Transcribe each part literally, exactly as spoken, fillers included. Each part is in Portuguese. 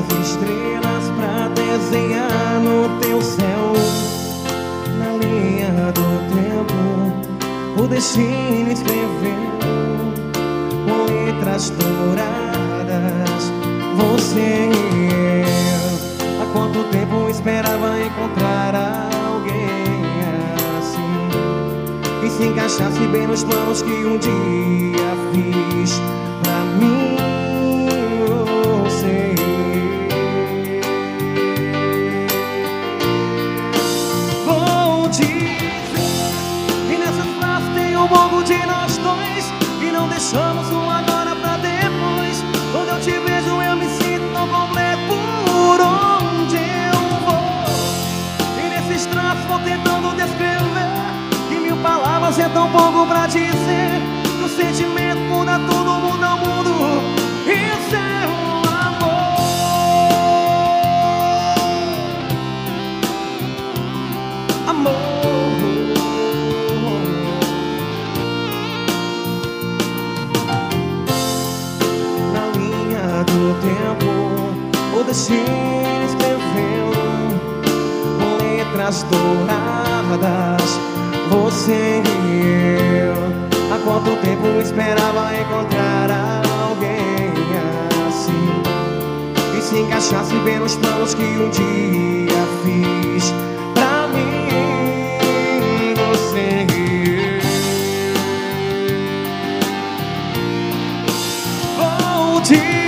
as estrelas pra desenhar no teu céu. Na linha do tempo, o destino escreveu com letras douradas você e eu. Há quanto tempo esperava encontrar alguém assim, que se encaixasse bem nos planos que um dia fiz pra mim, você. Vou dizer que nessas frases tem um pouco de nós dois, e não deixamos um agora pra depois. Quando eu te vejo eu me sinto tão completo por onde eu vou. E nesses traços vou tentando descrever que mil palavras é tão pouco pra dizer. Que o sentimento muda tudo, muda o mundo. Isso é um amor. Amor. Do tempo, o destino escreveu com letras douradas você e eu. Há quanto tempo esperava encontrar alguém assim, que se encaixasse bem nos planos que um dia fiz pra mim, você e eu. Vou te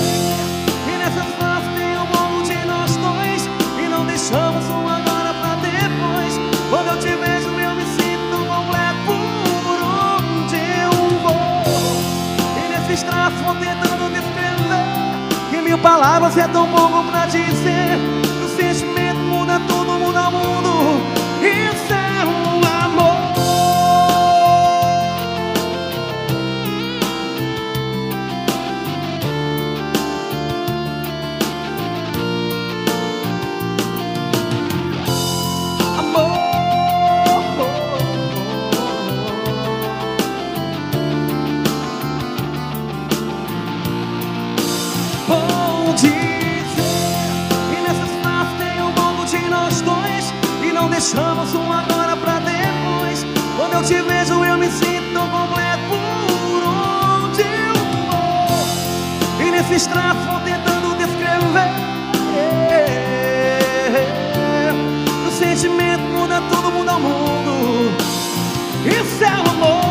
deixamos um agora pra depois. Quando eu te vejo eu me sinto completo por onde eu vou. E nesses traços vou tentando descrever que mil palavras é tão pouco pra dizer. Que o sentimento muda tudo, muda o mundo. Isso é um amor. Vou dizer que nessas frases tem um pouco de nós dois, e não deixamos um agora pra depois. Quando eu te vejo eu me sinto tão completo por onde eu vou. E nesses traços vou tentando descrever o sentimento muda tudo, muda o mundo. Isso é o amor.